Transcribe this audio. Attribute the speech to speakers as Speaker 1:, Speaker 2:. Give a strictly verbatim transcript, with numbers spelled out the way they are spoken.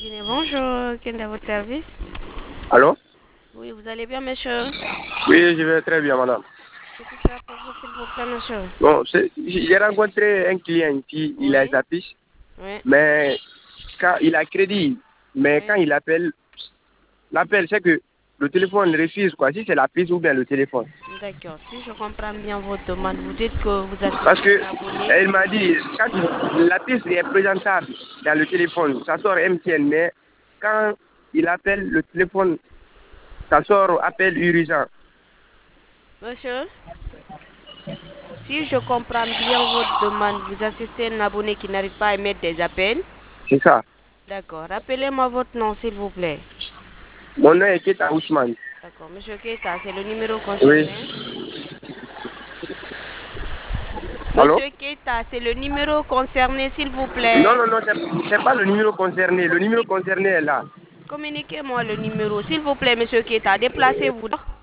Speaker 1: Guinée, bonjour, quel est votre service?
Speaker 2: Allô?
Speaker 1: Oui, vous allez bien, monsieur?
Speaker 2: Oui, je vais très bien, madame.
Speaker 1: Que puis faire pour vous, s'il vous plaît, monsieur?
Speaker 2: Bon, c'est- j'ai rencontré un client qui il a
Speaker 1: Oui,
Speaker 2: les affiches,
Speaker 1: oui,
Speaker 2: mais quand il a crédit, mais quand
Speaker 1: oui.
Speaker 2: il appelle, l'appel, c'est que le téléphone refuse, quoi. Si c'est la prise ou bien le téléphone.
Speaker 1: D'accord. Si je comprends bien votre demande, vous dites que vous
Speaker 2: Parce
Speaker 1: assistez
Speaker 2: que
Speaker 1: un abonné.
Speaker 2: elle m'a dit, quand la piste est présentable dans le téléphone, ça sort M T N, mais quand il appelle le téléphone, ça sort appel urgent.
Speaker 1: Monsieur, si je comprends bien votre demande, vous assistez un abonné qui n'arrive pas à émettre des appels.
Speaker 2: C'est ça.
Speaker 1: D'accord. Rappelez-moi votre nom, s'il vous plaît.
Speaker 2: Mon nom est Keta Ousmane.
Speaker 1: D'accord. Monsieur Keita, c'est le numéro
Speaker 2: Oui.
Speaker 1: concerné.
Speaker 2: Allô?
Speaker 1: Monsieur Keita, c'est le numéro concerné, s'il vous
Speaker 2: Non,
Speaker 1: plaît.
Speaker 2: non, non, c'est c'est pas le numéro concerné. Le numéro
Speaker 1: Communiquez.
Speaker 2: concerné est là.
Speaker 1: Communiquez-moi le numéro. S'il vous plaît, monsieur Keita, déplacez-vous.